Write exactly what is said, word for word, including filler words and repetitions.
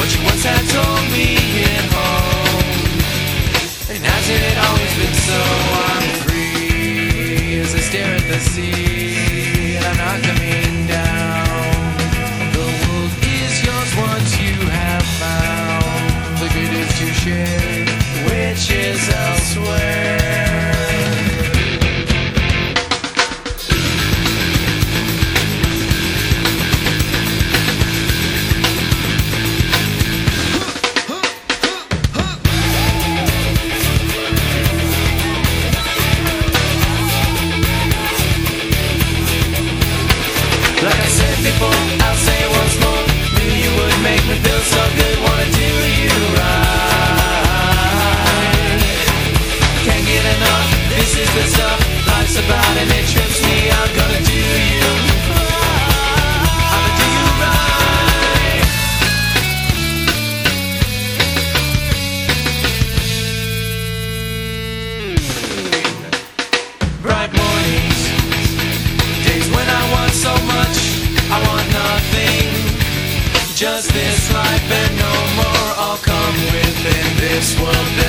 what you once had told me at home. And hasn't it always been so? I'm free as I stare at the sea, and I'm not coming down. The world is yours once you have found the good is to share, which is elsewhere. Like I said before, I'll say it once more. Knew you would make me feel so good. Wanna do you right. Can't get enough, this is the stuff life's about, and it trips me. I'm gonna do you I'ma do you right. Bright mornings, days when I want so much, I want nothing, just this life and no more. I'll come within this world.